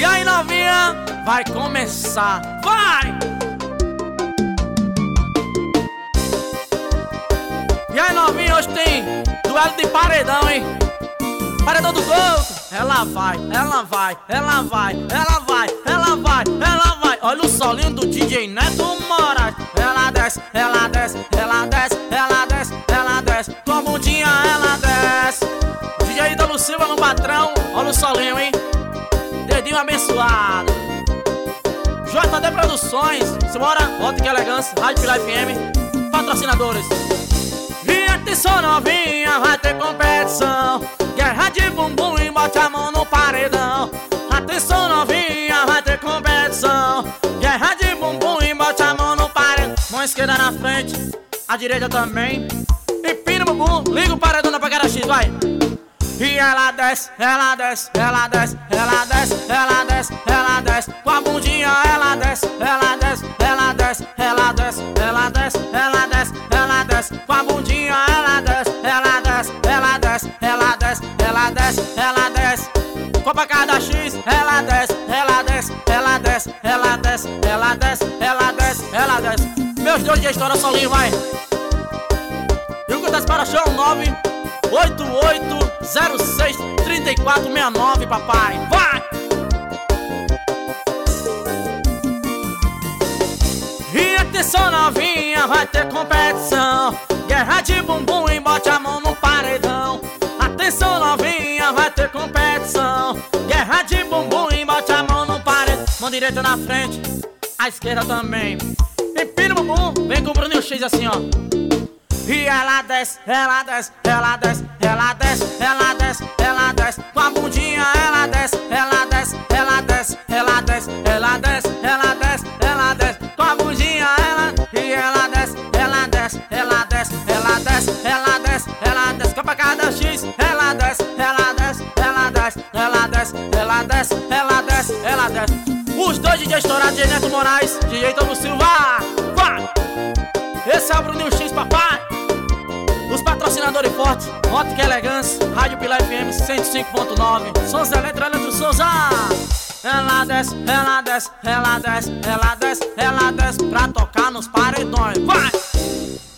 E aí, novinha, vai começar, vai! E aí, novinha, hoje tem duelo de paredão, hein? Paredão do gol. Ela vai, ela vai, ela vai, ela vai, ela vai, ela vai. Olha o solinho do DJ Neto Moraes. Ela desce, ela desce, ela desce, ela desce, ela desce. Com a bundinha ela desce. DJ Ítalo Silva no patrão. Olha o solinho, hein? Dedinho abençoado. JD Produções. Simbora, Ótica Elegância, Rádio Pilar FM. Patrocinadores. E atenção, novinha, vai ter competição. Guerra de bumbum e bote a mão no paredão. Atenção, novinha, vai ter competição. Guerra de bumbum e bote a mão no paredão. Mão esquerda na frente, a direita também. Empina o bumbum, liga o paredão na pagada X, vai. E ela desce, ela desce, ela desce, ela desce, ela desce, ela desce. Com a bundinha ela desce, ela desce, ela desce, ela desce, ela desce, ela desce, ela desce. Com a bundinha ela desce, ela desce, ela desce, ela desce, ela desce, ela desce. Com a pagada X, ela desce, ela desce, ela desce, ela desce, ela desce, ela desce, ela desce. Meus dois de história solinho, vai. E o que das para chão 988063469, papai, vai! E atenção, novinha, vai ter competição. Guerra de bumbum e bote a mão no paredão. Atenção, novinha, vai ter competição. Guerra de bumbum e bote a mão no paredão. Mão direita na frente, a esquerda também. Empina o bumbum, vem com o Bruninho X assim, ó. E ela desce, ela desce, ela desce, ela desce, ela desce, ela desce. Com a bundinha ela desce, ela desce, ela desce, ela desce, ela desce, ela desce, ela desce. Com a bundinha ela, e ela desce, ela desce, ela desce, ela desce, ela desce, ela desce. Com a pagada X, ela desce, ela desce, ela desce, ela desce, ela desce, ela desce, ela desce. Os dois DJ estourados, DJ Neto Moraes, DJ Ítalo Silva, vai! Esse é o Bruninho X, papai. Os patrocinadores fortes, Ótica Elegância, Rádio Pilar FM 105.9, Sons Eletro, Eletro Souza. Ela desce, ela desce, ela desce, ela desce, ela desce pra tocar nos paredões, vai!